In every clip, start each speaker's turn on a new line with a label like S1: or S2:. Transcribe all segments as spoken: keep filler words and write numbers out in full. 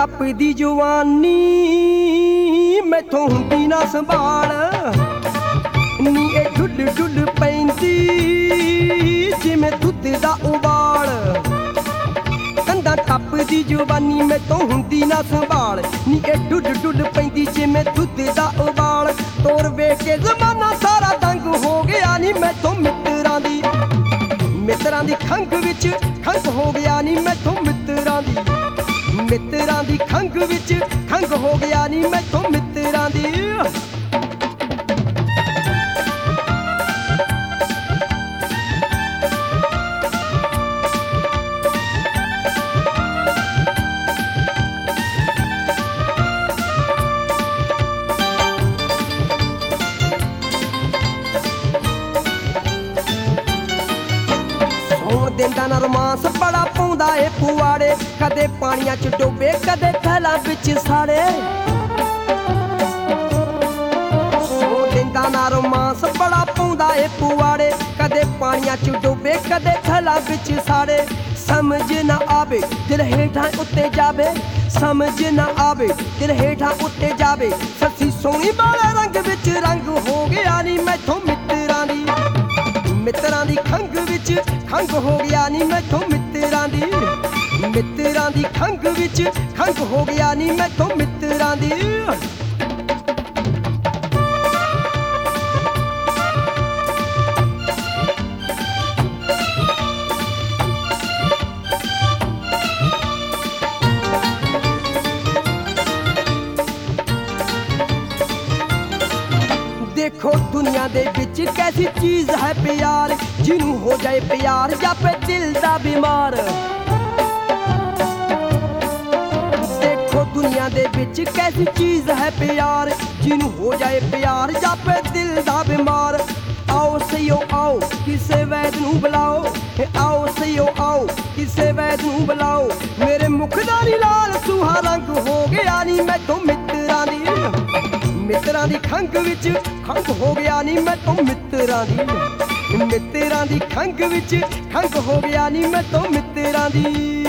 S1: टपदी जवानी मैथों हुंदी ना संभाल नी ए डुल डुल पैंदी जिवें दुध दा उबाल कंधा टपदी जवानी मैथों हुंदी ना संभाल नी ए डुल डुल पैंदी जिवें दुध दा उबाल तोर वेख के ज़माना सारा दंग हो गया नी मैथों मित्रां दी मित्रां दी खंघ विच खंघ हो गया नी मैथों मित्रां दी मित्रां दी खंघ विच खंघ हो गया नी मैथों मित्रां दी देंदा ना रोमांस बड़ा पाउंदा ए पुआड़े कदे पानियां च डोबे कदे थैला विच साड़े सो देंदा ना रोमांस बड़ा पाउंदा ए पुआड़े कदे पानियां च डोबे कदे थैला विच साड़े समझ ना आवे दिल हेठां उत्ते जावे समझ ना आवे दिल हेठां उत्ते जावे सच्ची सोहनी वाले रंग विच रंग हो गया नी मैथों मित्रां दी मित्रां दी खंघ विच खंघ हो गया नी मैथों मित्रां दी मित्रां दी खंघ विच खंघ हो गया नी मैथों मित्रां दी देखो दुनिया दे विच कैसी चीज है प्यार जिनू हो जाए प्यार जापे दिल दा बीमार देखो दुनिया दे विच कैसी चीज है प्यार जिनू हो जाए प्यार जापे दिल दा बीमार आओ सयो आओ किसे वैद नू बुलाओ आओ सयो आओ किसे वैद नू बुलाओ मेरे मुख दा नी लाल सुहा रंग हो गया नी मैथों मित्रां दी मित्रां दी खंघ विच खंघ हो गया नी मैथों मित्रां दी मित्रां दी खंघ विच खंघ हो गया नी मैथों मित्रां दी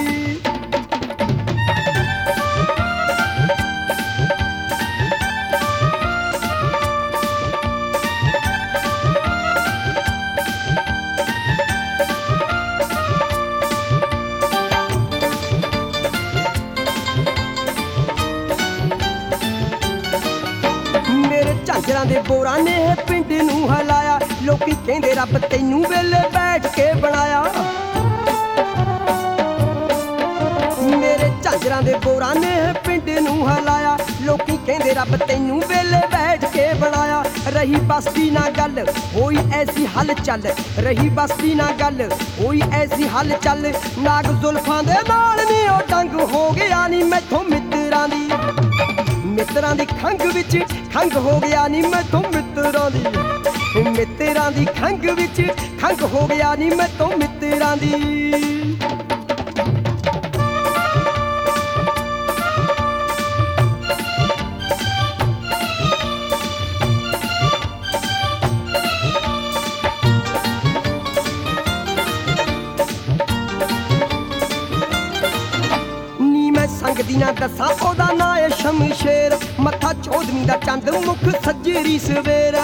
S1: झांजरां दे बोरां ने पिंड नूं हलाया लोकी कहंदे रब तैनूं वेले बैठ के बनाया मेरे झांजरां दे बोरां ने पिंड नूं हलाया लोकी कहंदे रब तैनूं वेले बैठ के बनाया रही बसदी ना गल होई ऐसी हल चल रही बसदी ना गल होई ऐसी हल चल नाग जुल्फां दे नाल नी ओ डंग हो गया नी मैथों मित्रां दी मित्रां दी खंघ विच खंघ हो गया नी मैथों मित्रां दी मित्रां दी खंघ विच खंघ हो गया नी मैथों मित्रां दी संग दी ना दसा ओदा ना है शमशेर मत्था चौधवी दा चंद मुख सज्जरी सवेर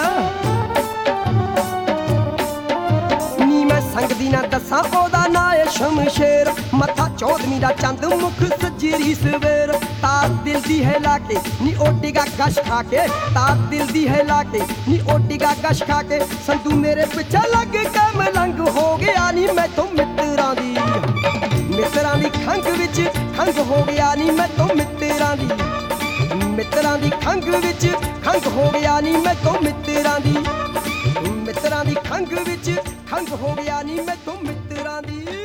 S1: नी मैं संग दी ना दसा ओदा ना है शमशेर मत्था चौधवी दा चंद मुख सज्जरी सवेर तार दिल दी है लाके नी ओटीगा गश खा के तार दिल दी है लाके नी ओटीगा गश खा के संधू मेरे पिछे लग के मलंग हो गया नी मैथों मित्रां दी मित्रां दी खंघ विच खंघ हो गया नी मैथों मित्रां दी मित्रां दी खंघ विच खंघ हो गया नी मैथों मित्रां दी मित्रां दी खंघ विच खंघ हो गया नी मैथों मित्रां दी